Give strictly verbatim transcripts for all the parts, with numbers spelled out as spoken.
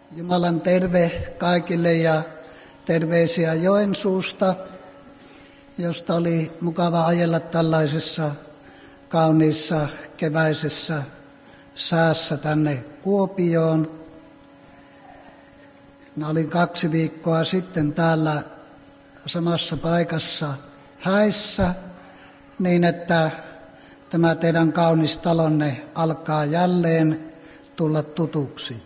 Jumalan terve kaikille ja terveisiä Joensuusta, josta oli mukava ajella tällaisessa kauniissa keväisessä säässä tänne Kuopioon. Mä olin kaksi viikkoa sitten täällä samassa paikassa häissä, niin että tämä teidän kaunis talonne alkaa jälleen tulla tutuksi.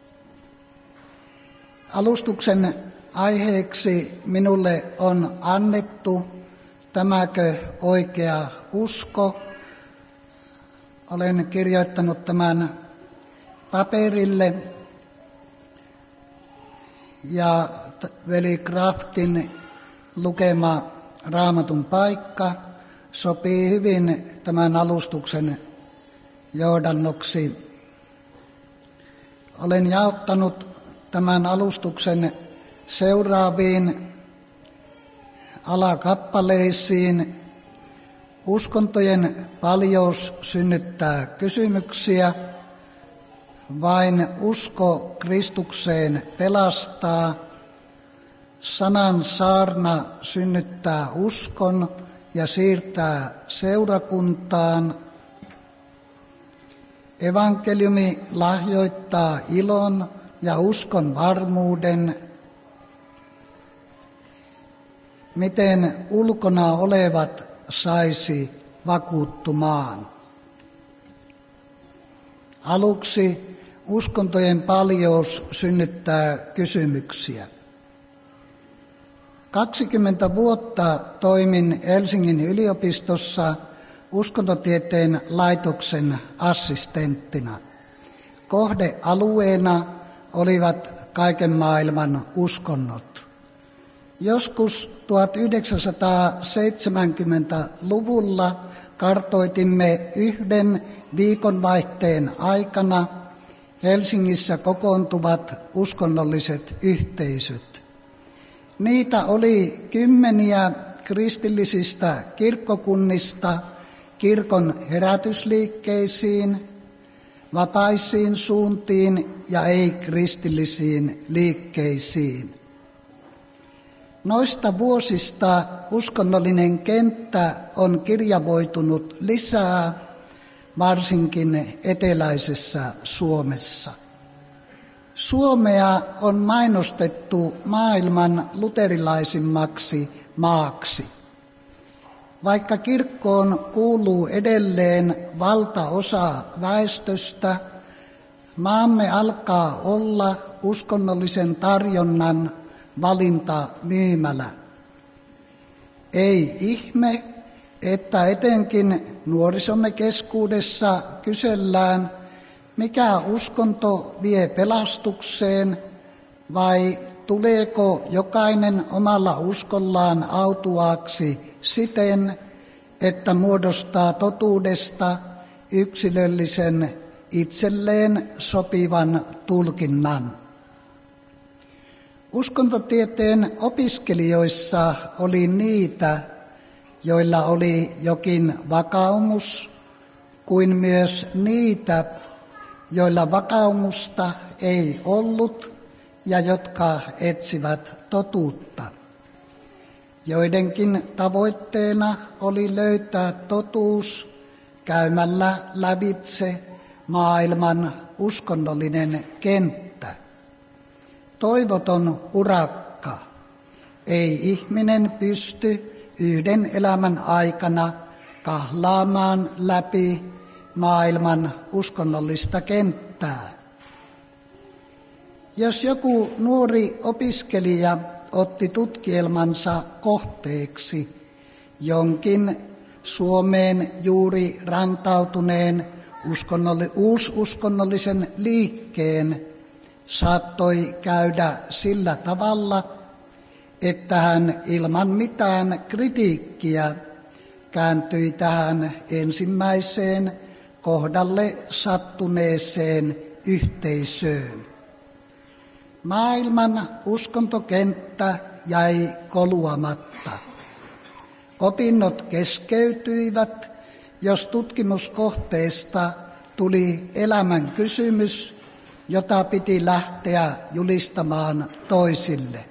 Alustuksen aiheeksi minulle on annettu Tämäkö oikea usko? Olen kirjoittanut tämän paperille ja veli Kraftin lukema Raamatun paikka sopii hyvin tämän alustuksen johdannoksi. Olen jaottanut tämän alustuksen seuraaviin alakappaleisiin. Uskontojen paljous synnyttää kysymyksiä. Vain usko Kristukseen pelastaa. Sanan saarna synnyttää uskon ja siirtää seurakuntaan. Evankeliumi lahjoittaa ilon ja uskon varmuuden. Miten ulkona olevat saisi vakuuttumaan? Aluksi uskontojen paljous synnyttää kysymyksiä. kaksikymmentä vuotta toimin Helsingin yliopistossa uskontotieteen laitoksen assistenttina. Kohdealueena olivat kaiken maailman uskonnot. Joskus tuhatyhdeksänsataaseitsemänkymmentäluvulla kartoitimme yhden viikonvaihteen aikana Helsingissä kokoontuvat uskonnolliset yhteisöt. Niitä oli kymmeniä kristillisistä kirkkokunnista kirkon herätysliikkeisiin, vapaisiin suuntiin ja ei-kristillisiin liikkeisiin. Noista vuosista uskonnollinen kenttä on kirjavoitunut lisää, varsinkin eteläisessä Suomessa. Suomea on mainostettu maailman luterilaisimmaksi maaksi. Vaikka kirkkoon kuuluu edelleen valtaosa väestöstä, maamme alkaa olla uskonnollisen tarjonnan valintamyymälä. Ei ihme, että etenkin nuorisomme keskuudessa kysellään, mikä uskonto vie pelastukseen vai tuleeko jokainen omalla uskollaan autuaaksi siten, että muodostaa totuudesta yksilöllisen itselleen sopivan tulkinnan. Uskontotieteen opiskelijoissa oli niitä, joilla oli jokin vakaumus, kuin myös niitä, joilla vakaumusta ei ollut ja jotka etsivät totuutta. Joidenkin tavoitteena oli löytää totuus käymällä lävitse maailman uskonnollinen kenttä. Toivoton urakka. Ei ihminen pysty yhden elämän aikana kahlaamaan läpi maailman uskonnollista kenttää. Jos joku nuori opiskelija otti tutkielmansa kohteeksi jonkin Suomeen juuri rantautuneen uskonnolli- uususkonnollisen liikkeen, saattoi käydä sillä tavalla, että hän ilman mitään kritiikkiä kääntyi tähän ensimmäiseen kohdalle sattuneeseen yhteisöön. Maailman uskontokenttä jäi koluamatta. Opinnot keskeytyivät, jos tutkimuskohteesta tuli elämän kysymys, jota piti lähteä julistamaan toisille.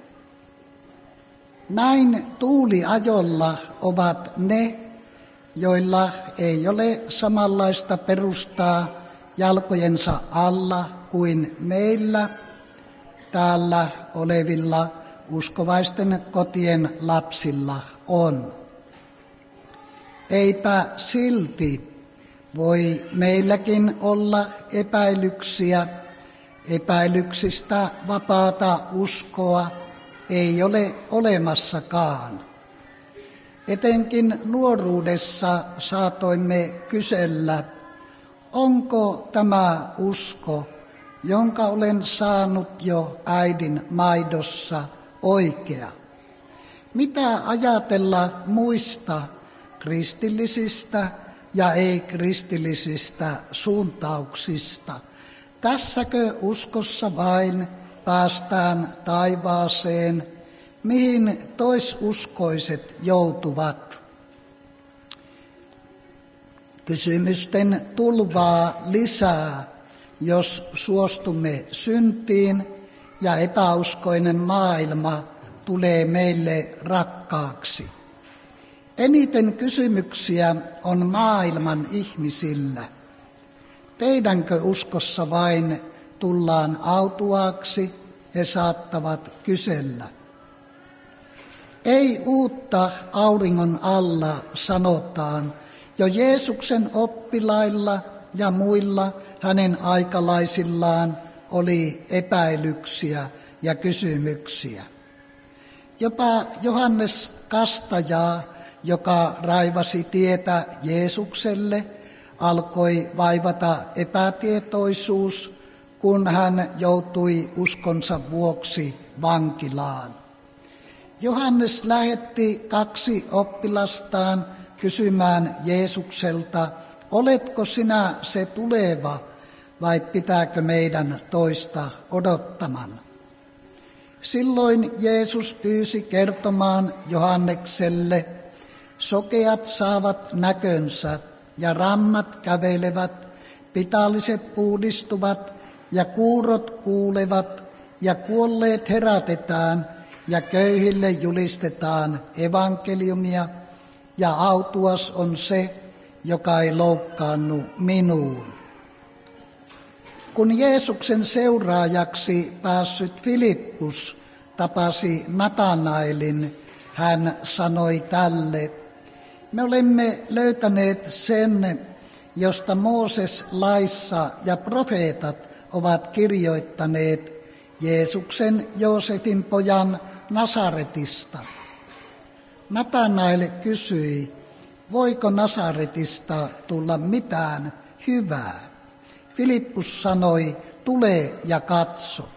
Näin tuuliajolla ovat ne, joilla ei ole samanlaista perustaa jalkojensa alla kuin meillä täällä olevilla uskovaisten kotien lapsilla on. Eipä silti voi meilläkin olla epäilyksiä. Epäilyksistä vapaata uskoa ei ole olemassakaan. Etenkin nuoruudessa saatoimme kysellä, onko tämä usko, jonka olen saanut jo äidin maidossa, oikea? Mitä ajatella muista kristillisistä ja ei-kristillisistä suuntauksista? Tässäkö uskossa vain päästään taivaaseen, mihin toisuskoiset joutuvat? Kysymysten tulvaa lisää, jos suostumme syntiin ja epäuskoinen maailma tulee meille rakkaaksi. Eniten kysymyksiä on maailman ihmisillä. Teidänkö uskossa vain tullaan autuaaksi, he saattavat kysellä. Ei uutta auringon alla, sanotaan, jo Jeesuksen oppilailla ja muilla hänen aikalaisillaan oli epäilyksiä ja kysymyksiä. Jopa Johannes Kastajaa, joka raivasi tietä Jeesukselle, alkoi vaivata epätietoisuus, kun hän joutui uskonsa vuoksi vankilaan. Johannes lähetti kaksi oppilastaan kysymään Jeesukselta, oletko sinä se tuleva vai pitääkö meidän toista odottamaan? Silloin Jeesus pyysi kertomaan Johannekselle, sokeat saavat näkönsä ja rammat kävelevät, pitalliset puhdistuvat ja kuurot kuulevat ja kuolleet herätetään ja köyhille julistetaan evankeliumia ja autuas on se, joka ei loukkaannu minuun. Kun Jeesuksen seuraajaksi päässyt Filippus tapasi Natanaelin, hän sanoi tälle, me olemme löytäneet sen, josta Mooses laissa ja profeetat ovat kirjoittaneet, Jeesuksen Joosefin pojan Nasaretista. Natanael kysyi, voiko Nasaretista tulla mitään hyvää? Filippus sanoi, tule ja katso.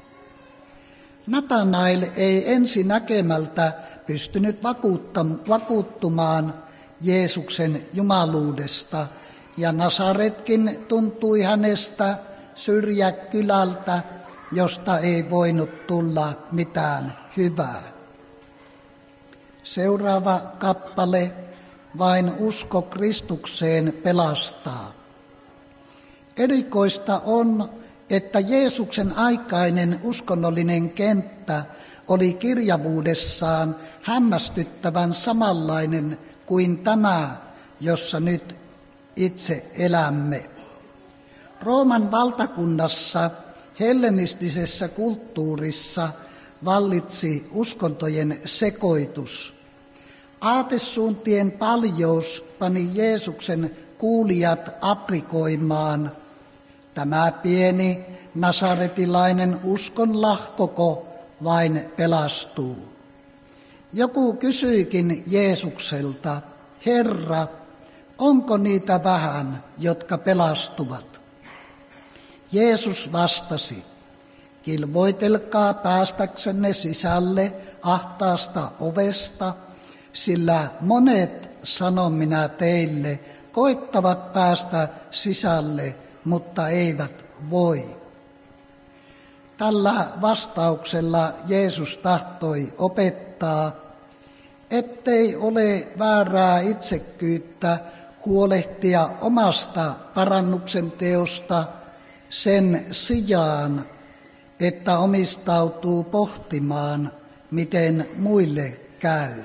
Natanael ei ensi näkemältä pystynyt vakuuttumaan Jeesuksen jumaluudesta, ja Nasaretkin tuntui hänestä syrjäkylältä, josta ei voinut tulla mitään hyvää. Seuraava kappale, vain usko Kristukseen pelastaa. Erikoista on, että Jeesuksen aikainen uskonnollinen kenttä oli kirjavuudessaan hämmästyttävän samanlainen kuin tämä, jossa nyt itse elämme. Rooman valtakunnassa hellenistisessä kulttuurissa vallitsi uskontojen sekoitus. Aatesuuntien paljous pani Jeesuksen kuulijat aprikoimaan. Tämä pieni nasaretilainen uskonlahkoko vain pelastuu. Joku kysyikin Jeesukselta, Herra, onko niitä vähän, jotka pelastuvat? Jeesus vastasi, kilvoitelkaa päästäksenne sisälle ahtaasta ovesta, sillä monet, sanon minä teille, koittavat päästä sisälle, mutta eivät voi. Tällä vastauksella Jeesus tahtoi opettaa, ettei ole väärää itsekkyyttä huolehtia omasta parannuksen teosta sen sijaan, että omistautuu pohtimaan, miten muille käy.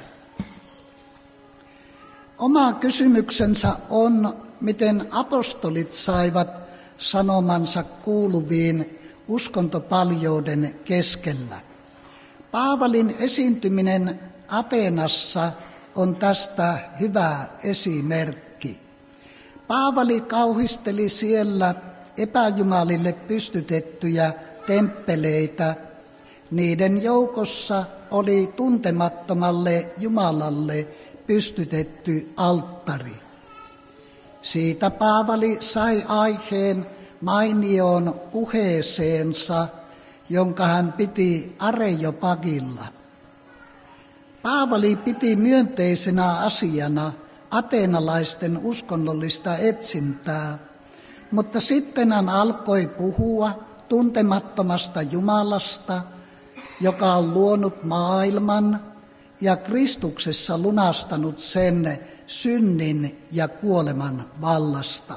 Oma kysymyksensä on, miten apostolit saivat sanomansa kuuluviin uskontopaljouden keskellä. Paavalin esiintyminen Ateenassa on tästä hyvä esimerkki. Paavali kauhisteli siellä epäjumalille pystytettyjä temppeleitä. Niiden joukossa oli tuntemattomalle Jumalalle pystytetty alttari. Siitä Paavali sai aiheen mainioon puheeseensa, jonka hän piti Areopagilla. Paavali piti myönteisenä asiana ateenalaisten uskonnollista etsintää, mutta sitten hän alkoi puhua tuntemattomasta Jumalasta, joka on luonut maailman ja Kristuksessa lunastanut sen synnin ja kuoleman vallasta.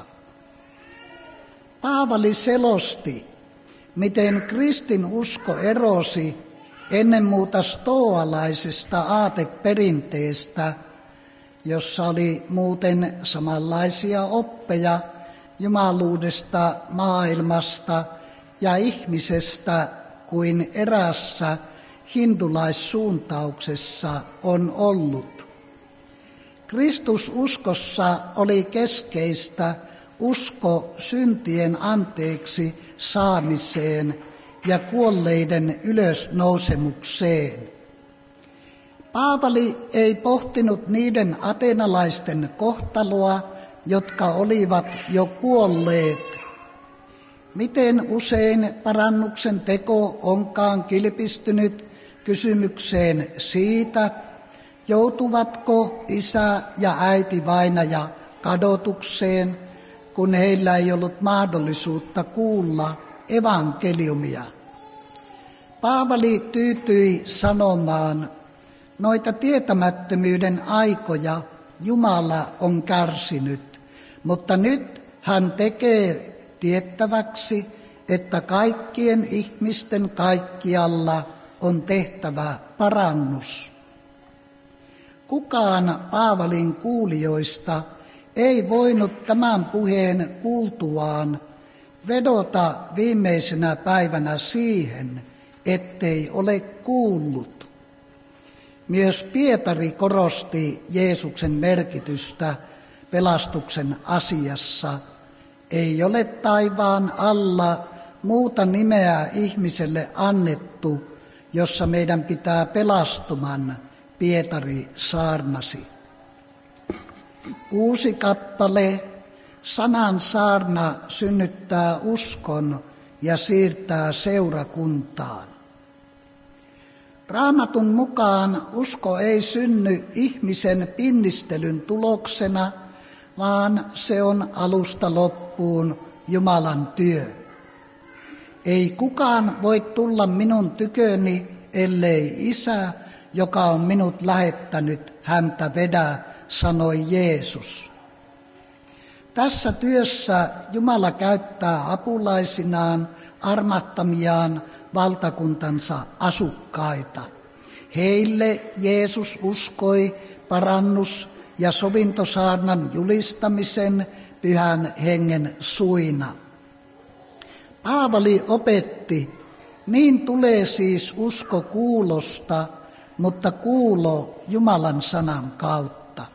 Paavali selosti, miten kristinusko erosi ennen muuta stoalaisesta aateperinteestä, jossa oli muuten samanlaisia oppeja jumaluudesta, maailmasta ja ihmisestä kuin erässä hindulaissuuntauksessa on ollut. Kristususkossa oli keskeistä usko syntien anteeksi saamiseen ja kuolleiden ylösnousemukseen. Paavali ei pohtinut niiden ateenalaisten kohtaloa, jotka olivat jo kuolleet. Miten usein parannuksen teko onkaan kilpistynyt kysymykseen siitä, joutuvatko isä ja äiti vainaja kadotukseen, kun heillä ei ollut mahdollisuutta kuulla evankeliumia. Paavali tyytyi sanomaan, noita tietämättömyyden aikoja Jumala on kärsinyt, mutta nyt hän tekee tiettäväksi, että kaikkien ihmisten kaikkialla on tehtävä parannus. Kukaan Paavalin kuulijoista ei voinut tämän puheen kuultuaan vedota viimeisenä päivänä siihen, ettei ole kuullut. Myös Pietari korosti Jeesuksen merkitystä pelastuksen asiassa. Ei ole taivaan alla muuta nimeä ihmiselle annettu, jossa meidän pitää pelastuman, Pietari saarnasi. Uusi kappale, sanan saarna synnyttää uskon ja siirtää seurakuntaan. Raamatun mukaan usko ei synny ihmisen pinnistelyn tuloksena, vaan se on alusta loppuun Jumalan työ. Ei kukaan voi tulla minun tyköni, ellei Isä, joka on minut lähettänyt, häntä vedä, sanoi Jeesus. Tässä työssä Jumala käyttää apulaisinaan armahtamiaan valtakuntansa asukkaita. Heille Jeesus uskoi parannus- ja sovintosaarnan julistamisen Pyhän Hengen suina. Paavali opetti, niin tulee siis usko kuulosta, mutta kuulo Jumalan sanan kautta.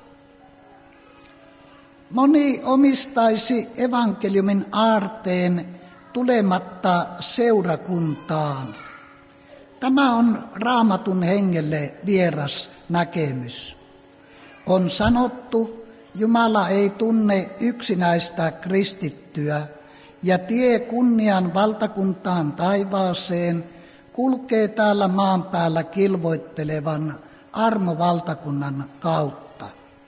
Moni omistaisi evankeliumin aarteen tulematta seurakuntaan. Tämä on Raamatun hengelle vieras näkemys. On sanottu, Jumala ei tunne yksinäistä kristittyä, ja tie kunnian valtakuntaan taivaaseen kulkee täällä maan päällä kilvoittelevan armovaltakunnan kautta.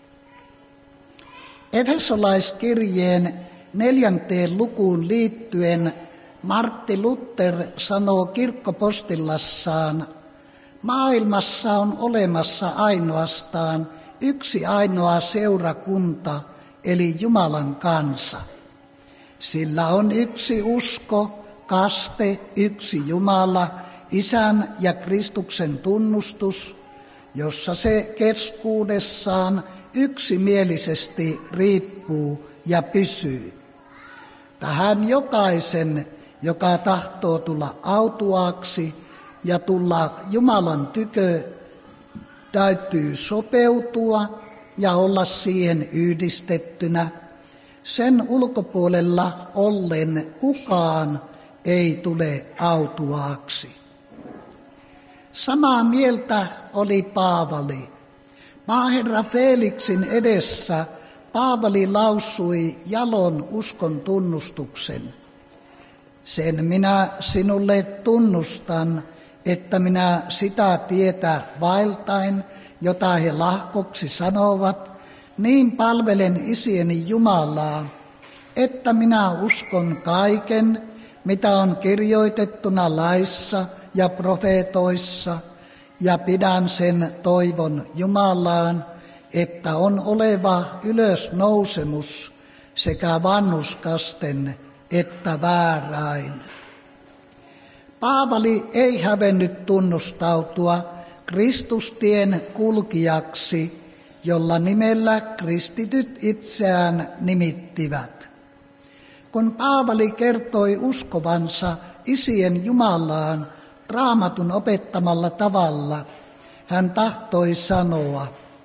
Efesolaiskirjeen neljänteen lukuun liittyen Martti Luther sanoo kirkkopostillassaan, maailmassa on olemassa ainoastaan yksi ainoa seurakunta, eli Jumalan kansa. Sillä on yksi usko, kaste, yksi Jumala, Isän ja Kristuksen tunnustus, jossa se keskuudessaan yksimielisesti riippuu ja pysyy. Tähän jokaisen, joka tahtoo tulla autuaaksi ja tulla Jumalan tykö, täytyy sopeutua ja olla siihen yhdistettynä. Sen ulkopuolella ollen kukaan ei tule autuaaksi. Samaa mieltä oli Paavali. Maaherra Feeliksin edessä Paavali lausui jalon uskon tunnustuksen. Sen minä sinulle tunnustan, että minä sitä tietä vaeltain, jota he lahkoksi sanovat, niin palvelen isieni Jumalaa, että minä uskon kaiken, mitä on kirjoitettuna laissa ja profeetoissa, ja pidän sen toivon Jumalaan, että on oleva ylösnousemus sekä vanhuskasten että vääräin. Paavali ei hävennyt tunnustautua Kristustien kulkijaksi, jolla nimellä kristityt itseään nimittivät. Kun Paavali kertoi uskovansa isien Jumalaan Raamatun opettamalla tavalla, hän tahtoi sanoa,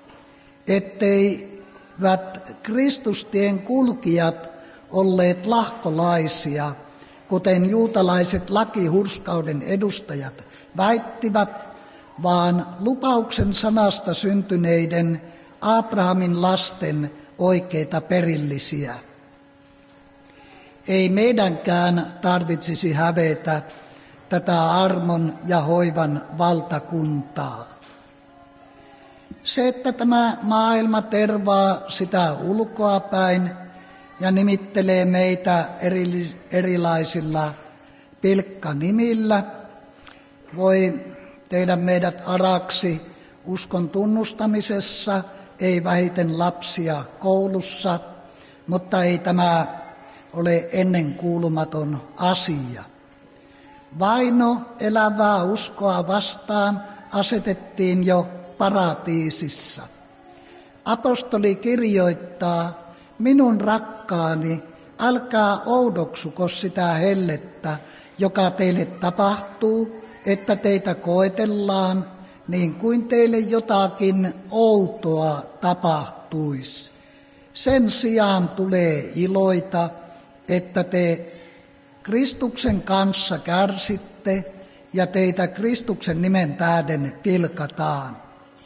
etteivät Kristustien kulkijat olleet lahkolaisia, kuten juutalaiset lakihurskauden edustajat väittivät, vaan lupauksen sanasta syntyneiden Abrahamin lasten oikeita perillisiä. Ei meidänkään tarvitsisi hävetä tätä armon ja hoivan valtakuntaa. Se, että tämä maailma tervaa sitä ulkoapäin ja nimittelee meitä eri, erilaisilla pilkkanimillä, voi tehdä meidät araksi uskon tunnustamisessa, ei vähiten lapsia koulussa, mutta ei tämä ole ennenkuulumaton asia. Vaino elävää uskoa vastaan asetettiin jo paratiisissa. Apostoli kirjoittaa, minun rakkaani, älkää oudoksuko sitä hellettä, joka teille tapahtuu, että teitä koetellaan, niin kuin teille jotakin outoa tapahtuisi. Sen sijaan tulee iloita, että te Kristuksen kanssa kärsitte ja teitä Kristuksen nimen tähden pilkataan.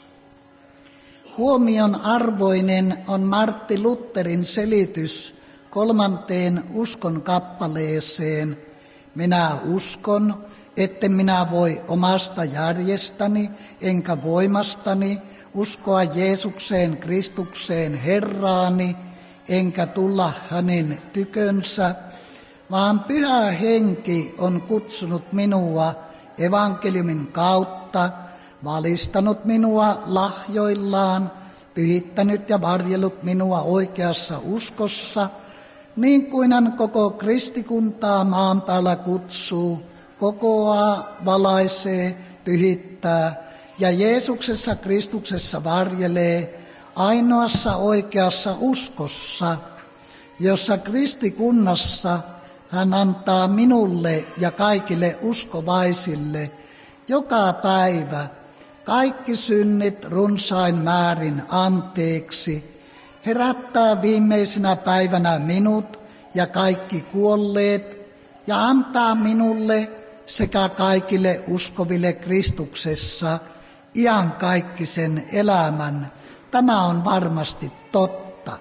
Huomion arvoinen on Martti Lutherin selitys kolmanteen uskon kappaleeseen. Minä uskon, etten minä voi omasta järjestäni enkä voimastani uskoa Jeesukseen Kristukseen Herraani, enkä tulla hänen tykönsä, vaan Pyhä Henki on kutsunut minua evankeliumin kautta, valistanut minua lahjoillaan, pyhittänyt ja varjellut minua oikeassa uskossa, niin kuin hän koko kristikuntaa maan päällä kutsuu, kokoaa, valaisee, pyhittää ja Jeesuksessa Kristuksessa varjelee ainoassa oikeassa uskossa, jossa kristikunnassa hän antaa minulle ja kaikille uskovaisille joka päivä kaikki synnit runsain määrin anteeksi, herättää viimeisenä päivänä minut ja kaikki kuolleet ja antaa minulle sekä kaikille uskoville Kristuksessa iankaikkisen elämän. Tämä on varmasti totta.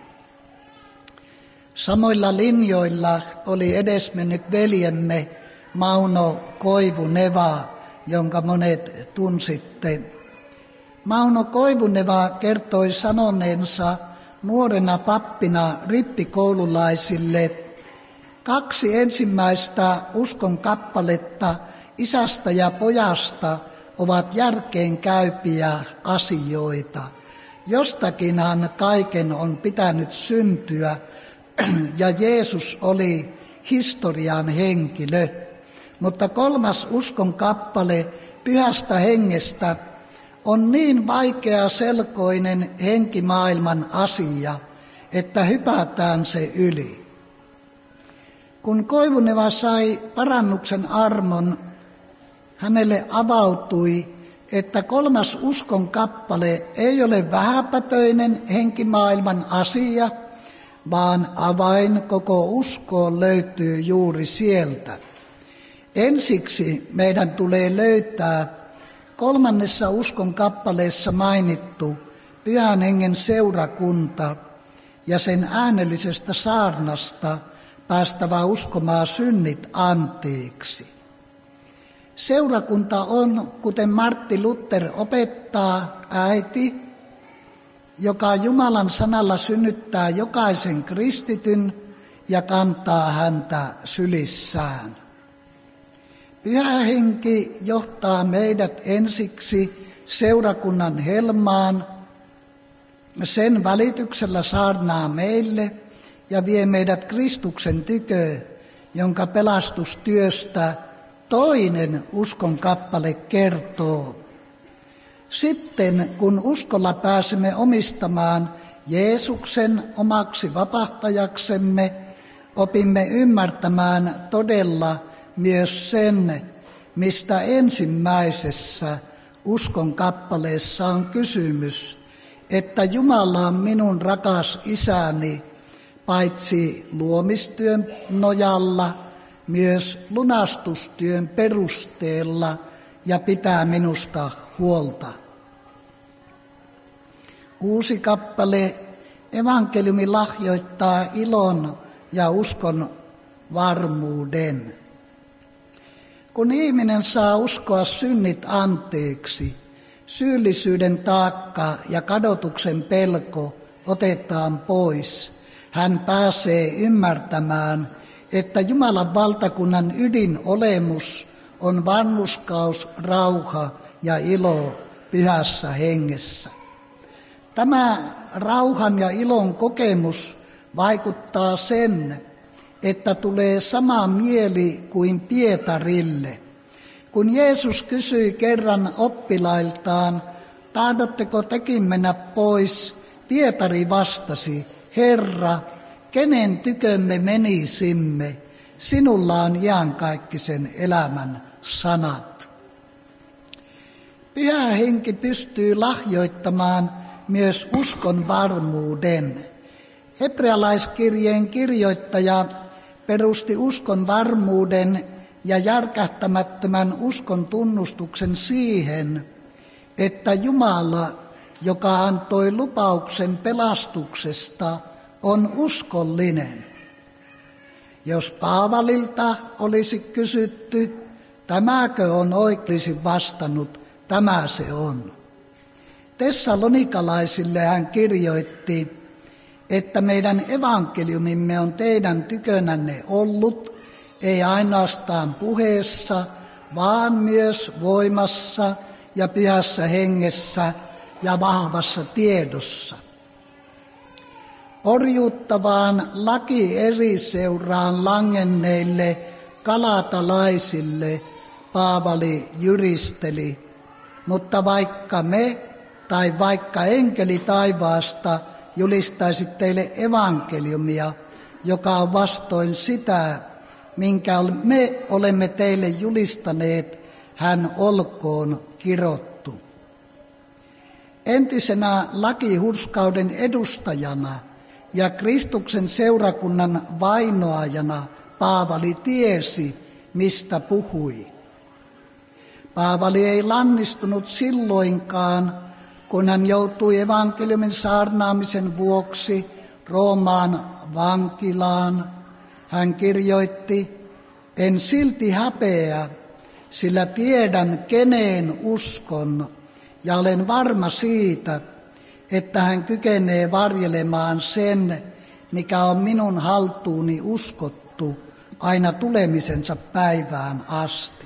Samoilla linjoilla oli edesmennyt veljemme Mauno Koivuneva, jonka monet tunsitte. Mauno Koivuneva kertoi sanoneensa nuorena pappina rippikoululaisille, kaksi ensimmäistä uskon kappaletta isästä ja pojasta ovat järkeenkäypiä asioita. Jostakinhan kaiken on pitänyt syntyä, ja Jeesus oli historian henkilö. Mutta kolmas uskon kappale Pyhästä Hengestä on niin vaikeaselkoinen henkimaailman asia, että hypätään se yli. Kun Koivuneva sai parannuksen armon, hänelle avautui, että kolmas uskon kappale ei ole vähäpätöinen henkimaailman asia, vaan avain koko uskoon löytyy juuri sieltä. Ensiksi meidän tulee löytää kolmannessa uskon kappaleessa mainittu Pyhän Hengen seurakunta ja sen äänellisestä saarnasta päästävä uskomaan synnit anteeksi. Seurakunta on, kuten Martti Luther opettaa, äiti, joka Jumalan sanalla synnyttää jokaisen kristityn ja kantaa häntä sylissään. Pyhä Henki johtaa meidät ensiksi seurakunnan helmaan, sen välityksellä saarnaa meille ja vie meidät Kristuksen tykö, jonka pelastustyöstä toinen uskon kappale kertoo. Sitten kun uskolla pääsemme omistamaan Jeesuksen omaksi vapahtajaksemme, opimme ymmärtämään todella myös sen, mistä ensimmäisessä uskon kappaleessa on kysymys, että Jumala on minun rakas isäni, paitsi luomistyön nojalla, myös lunastustyön perusteella ja pitää minusta huolta. Uusi kappale evankeliumi lahjoittaa ilon ja uskon varmuuden. Kun ihminen saa uskoa synnit anteeksi, syyllisyyden taakka ja kadotuksen pelko otetaan pois. Hän pääsee ymmärtämään, että Jumalan valtakunnan ydinolemus on vanhurskaus, rauha ja ilo Pyhässä Hengessä. Tämä rauhan ja ilon kokemus vaikuttaa sen, että tulee sama mieli kuin Pietarille. Kun Jeesus kysyi kerran oppilailtaan, tahdotteko tekin mennä pois, Pietari vastasi, Herra, kenen tykömme menisimme, sinulla on iankaikkisen elämän sanat. Pyhä Henki pystyy lahjoittamaan myös uskon varmuuden. Hebrealaiskirjeen kirjoittaja perusti uskon varmuuden ja järkähtämättömän uskon tunnustuksen siihen, että Jumala, joka antoi lupauksen pelastuksesta, on uskollinen. Jos Paavalilta olisi kysytty, tämäkö on oikein, vastannut, tämä se on. Tessalonikalaisille hän kirjoitti, että meidän evankeliumimme on teidän tykönänne ollut, ei ainoastaan puheessa, vaan myös voimassa ja Pyhässä Hengessä ja vahvassa tiedossa. Orjuuttavaan lakieriseuraan langenneille galatalaisille Paavali jyristeli, mutta vaikka me tai vaikka enkeli taivaasta julistaisi teille evankeliumia, joka on vastoin sitä, minkä me olemme teille julistaneet, hän olkoon kirottu. Entisenä lakihurskauden edustajana ja Kristuksen seurakunnan vainoajana Paavali tiesi, mistä puhui. Paavali ei lannistunut silloinkaan, kun hän joutui evankeliumin saarnaamisen vuoksi Roomaan vankilaan. Hän kirjoitti, en silti häpeä, sillä tiedän keneen uskon ja olen varma siitä, että hän kykenee varjelemaan sen, mikä on minun haltuuni uskottu aina tulemisensa päivään asti.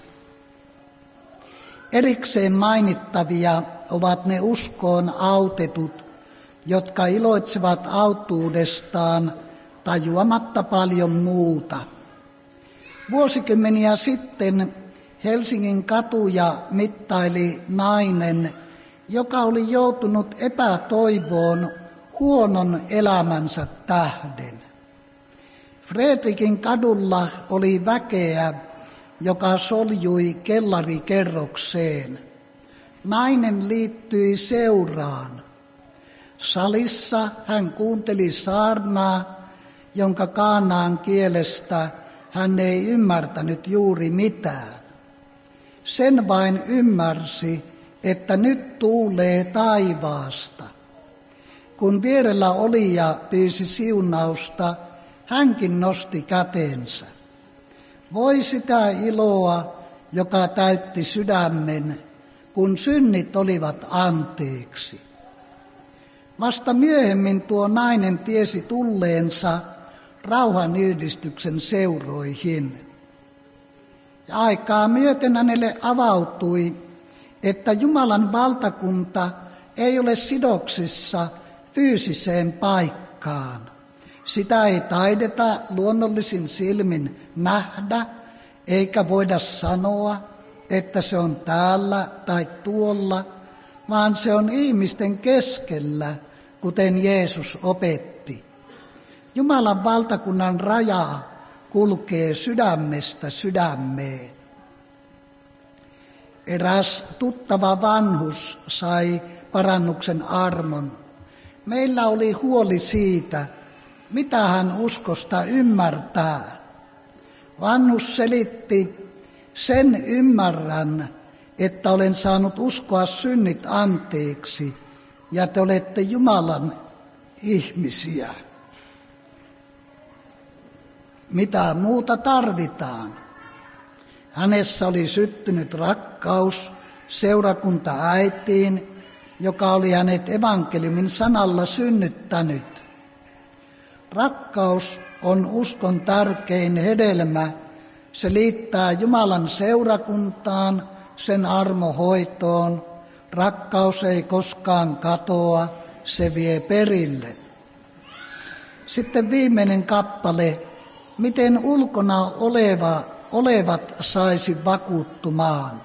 Erikseen mainittavia ovat ne uskoon autetut, jotka iloitsevat autuudestaan tajuamatta paljon muuta. Vuosikymmeniä sitten Helsingin katuja mittaili nainen, joka oli joutunut epätoivoon huonon elämänsä tähden. Fredrikin kadulla oli väkeä, joka soljui kellarikerrokseen. Nainen liittyi seuraan. Salissa hän kuunteli saarnaa, jonka kaanaan kielestä hän ei ymmärtänyt juuri mitään. Sen vain ymmärsi, että nyt tuulee taivaasta. Kun vierellä olija pyysi siunausta, hänkin nosti kätensä. Voi sitä iloa, joka täytti sydämen, kun synnit olivat anteeksi. Vasta myöhemmin tuo nainen tiesi tulleensa rauhanyhdistyksen seuroihin. Ja aikaa myöten hänelle avautui, että Jumalan valtakunta ei ole sidoksissa fyysiseen paikkaan. Sitä ei taideta luonnollisin silmin nähdä, eikä voida sanoa, että se on täällä tai tuolla, vaan se on ihmisten keskellä, kuten Jeesus opetti. Jumalan valtakunnan raja kulkee sydämestä sydämeen. Eräs tuttava vanhus sai parannuksen armon. Meillä oli huoli siitä, mitä hän uskosta ymmärtää. Vanhus selitti, sen ymmärrän, että olen saanut uskoa synnit anteeksi ja te olette Jumalan ihmisiä. Mitä muuta tarvitaan? Hänessä oli syttynyt rakkaus seurakuntaäitiin, joka oli hänet evankeliumin sanalla synnyttänyt. Rakkaus on uskon tärkein hedelmä. Se liittää Jumalan seurakuntaan, sen armohoitoon. Rakkaus ei koskaan katoa, se vie perille. Sitten viimeinen kappale. Miten ulkona oleva, olevat saisi vakuuttumaan?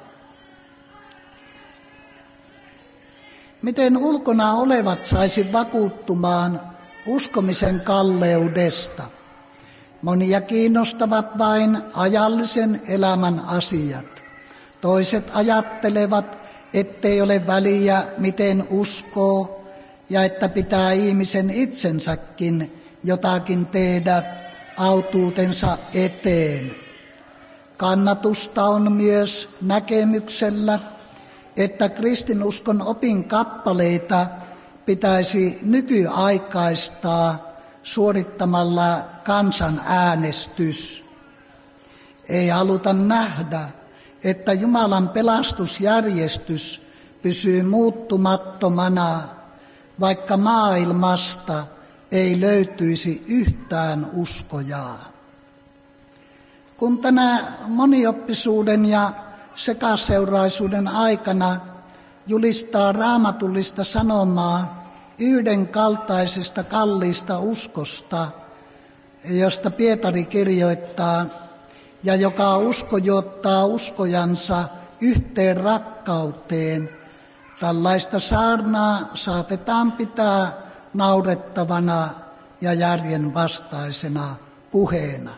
Miten ulkona olevat saisi vakuuttumaan uskomisen kalleudesta? Monia kiinnostavat vain ajallisen elämän asiat. Toiset ajattelevat, ettei ole väliä, miten uskoo, ja että pitää ihmisen itsensäkin jotakin tehdä autuutensa eteen. Kannatusta on myös näkemyksellä, että kristinuskon opin kappaleita pitäisi nykyaikaistaa suorittamalla kansanäänestys. Ei haluta nähdä, että Jumalan pelastusjärjestys pysyy muuttumattomana, vaikka maailmasta ei löytyisi yhtään uskojaa. Kun tänä monioppisuuden ja sekaseuraisuuden aikana julistaa raamatullista sanomaa yhdenkaltaisesta kalliista uskosta, josta Pietari kirjoittaa, ja joka usko juottaa uskojansa yhteen rakkauteen, tällaista saarnaa saatetaan pitää naurettavana ja järjen vastaisena puheena.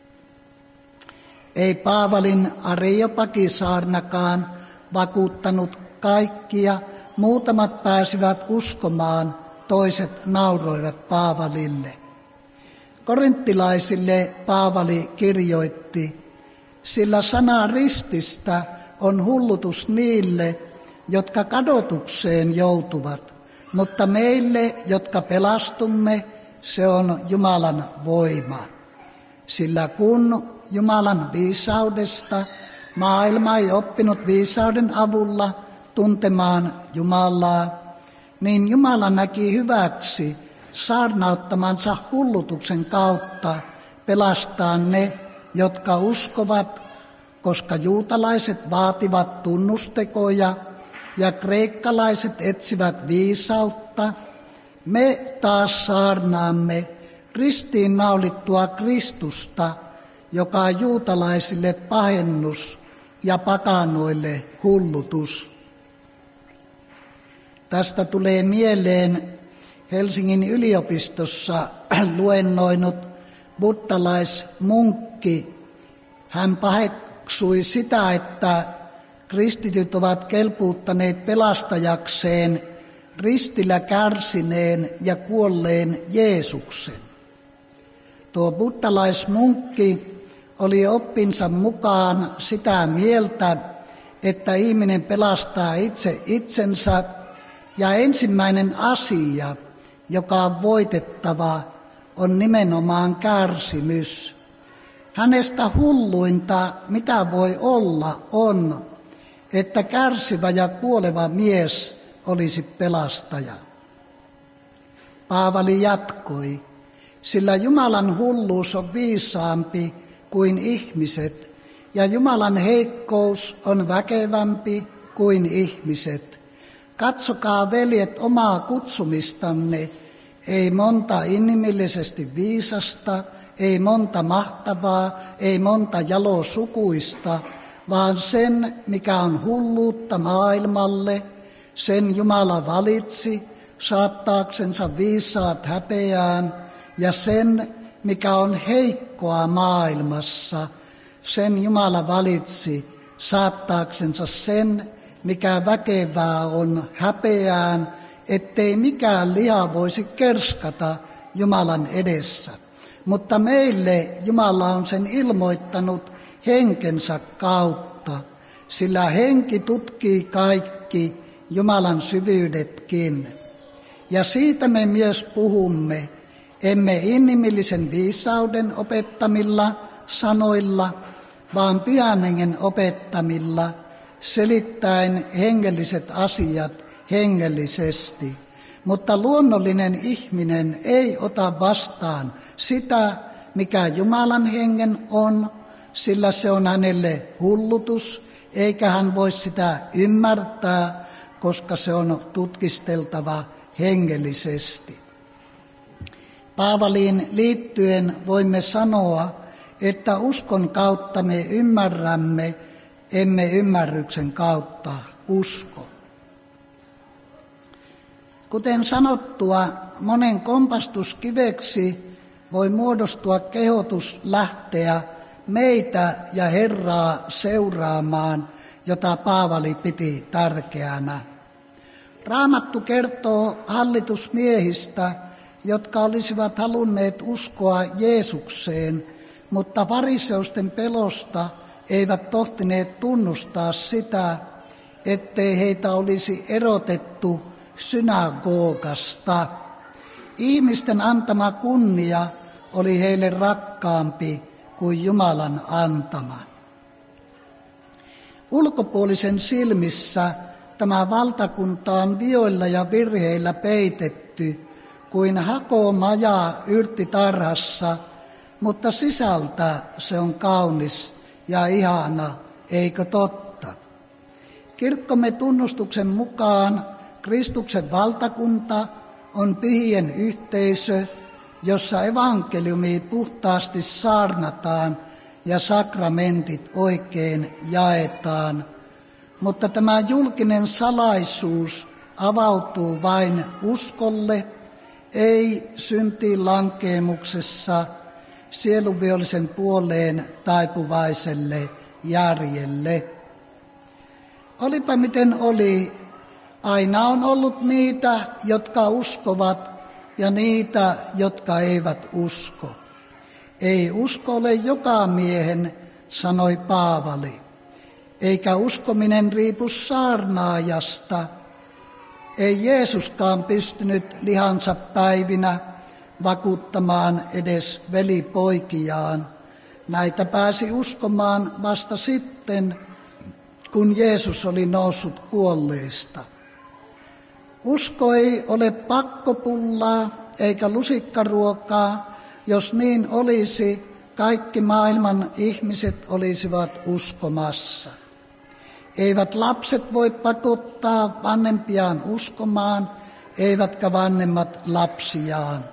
Ei Paavalin Areopagisaarnakaan vakuuttanut kaikkia, muutamat pääsivät uskomaan, toiset nauroivat Paavalille. Korinttilaisille Paavali kirjoitti, sillä sana rististä on hullutus niille, jotka kadotukseen joutuvat, mutta meille, jotka pelastumme, se on Jumalan voima. Sillä kun Jumalan viisaudesta maailma ei oppinut viisauden avulla tuntemaan Jumalaa, niin Jumala näki hyväksi saarnauttamansa hullutuksen kautta pelastaa ne, jotka uskovat, koska juutalaiset vaativat tunnustekoja ja kreikkalaiset etsivät viisautta. Me taas saarnaamme ristiin naulittua Kristusta, joka on juutalaisille pahennus ja pakanoille hullutus. Tästä tulee mieleen Helsingin yliopistossa luennoinut buddhalaismunkki. Hän paheksui sitä, että kristityt ovat kelpuuttaneet pelastajakseen ristillä kärsineen ja kuolleen Jeesuksen. Tuo buddhalaismunkki oli oppinsa mukaan sitä mieltä, että ihminen pelastaa itse itsensä, ja ensimmäinen asia, joka on voitettava, on nimenomaan kärsimys. Hänestä hulluinta, mitä voi olla, on, että kärsivä ja kuoleva mies olisi pelastaja. Paavali jatkoi, sillä Jumalan hulluus on viisaampi kuin ihmiset, ja Jumalan heikkous on väkevämpi kuin ihmiset. Katsokaa, veljet, omaa kutsumistanne, ei monta inhimillisesti viisasta, ei monta mahtavaa, ei monta jalosukuista, vaan sen, mikä on hulluutta maailmalle, sen Jumala valitsi saattaaksensa viisaat häpeään, ja sen, mikä on heikkoa maailmassa, sen Jumala valitsi saattaaksensa sen, mikä väkevää on häpeään, ettei mikään liha voisi kerskata Jumalan edessä. Mutta meille Jumala on sen ilmoittanut henkensä kautta, sillä henki tutkii kaikki Jumalan syvyydetkin. Ja siitä me myös puhumme, emme inhimillisen viisauden opettamilla sanoilla, vaan Pyhän Hengen opettamilla, selittäen hengelliset asiat hengellisesti. Mutta luonnollinen ihminen ei ota vastaan sitä, mikä Jumalan hengen on, sillä se on hänelle hullutus, eikä hän voi sitä ymmärtää, koska se on tutkisteltava hengellisesti. Paavaliin liittyen voimme sanoa, että uskon kautta me ymmärrämme, emme ymmärryksen kautta usko. Kuten sanottua, monen kompastuskiveksi voi muodostua kehotus lähteä meitä ja Herraa seuraamaan, jota Paavali piti tärkeänä. Raamattu kertoo hallitusmiehistä, jotka olisivat halunneet uskoa Jeesukseen, mutta fariseusten pelosta eivät tohtineet tunnustaa sitä, ettei heitä olisi erotettu synagogasta. Ihmisten antama kunnia oli heille rakkaampi kuin Jumalan antama. Ulkopuolisen silmissä tämä valtakunta on vioilla ja virheillä peitetty kuin hakomaja yrttitarhassa, mutta sisältä se on kaunis ja ihana, eikö totta? Kirkkomme tunnustuksen mukaan Kristuksen valtakunta on pyhien yhteisö, jossa evankeliumi puhtaasti saarnataan ja sakramentit oikein jaetaan. Mutta tämä julkinen salaisuus avautuu vain uskolle, ei syntiin lankeemuksessa sielunvihollisen puoleen taipuvaiselle järjelle. Olipa miten oli, aina on ollut niitä, jotka uskovat, ja niitä, jotka eivät usko. Ei usko ole joka miehen, sanoi Paavali, eikä uskominen riipu saarnaajasta. Ei Jeesuskaan pystynyt lihansa päivinä vakuuttamaan edes velipoikiaan. Näitä pääsi uskomaan vasta sitten, kun Jeesus oli noussut kuolleista. Usko ei ole pakkopullaa eikä lusikkaruokaa. Jos niin olisi, kaikki maailman ihmiset olisivat uskomassa. Eivät lapset voi pakottaa vanhempiaan uskomaan, eivätkä vanhemmat lapsiaan.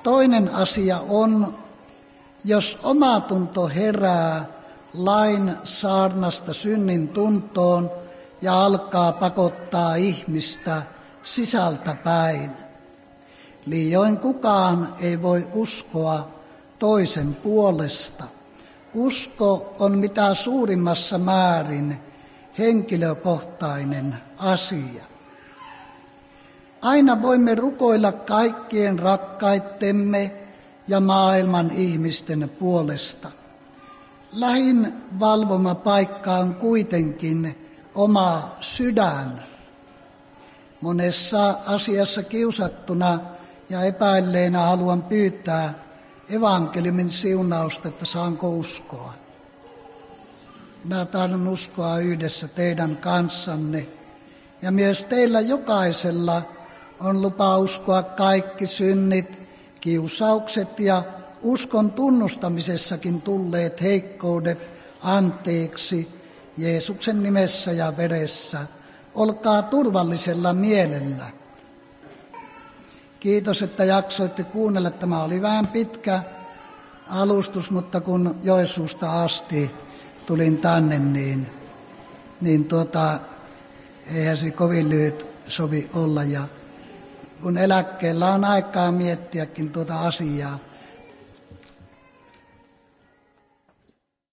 Toinen asia on, jos omatunto herää lain saarnasta synnin tuntoon ja alkaa pakottaa ihmistä sisältä päin. Liioin kukaan ei voi uskoa toisen puolesta. Usko on mitä suurimmassa määrin henkilökohtainen asia. Aina voimme rukoilla kaikkien rakkaittemme ja maailman ihmisten puolesta. Lähin valvoma paikka on kuitenkin oma sydän. Monessa asiassa kiusattuna ja epäilleenä haluan pyytää evankeliumin siunausta, että saanko uskoa. Minä tahdon uskoa yhdessä teidän kanssanne, ja myös teillä jokaisella on lupa uskoa kaikki synnit, kiusaukset ja uskon tunnustamisessakin tulleet heikkoudet anteeksi Jeesuksen nimessä ja veressä. Olkaa turvallisella mielellä. Kiitos, että jaksoitte kuunnella. Tämä oli vähän pitkä alustus, mutta kun Joensuusta asti tulin tänne, niin, niin tuota, eihän se kovin lyhyt sovi olla. Ja kun eläkkeellä on aikaa miettiäkin tuota asiaa,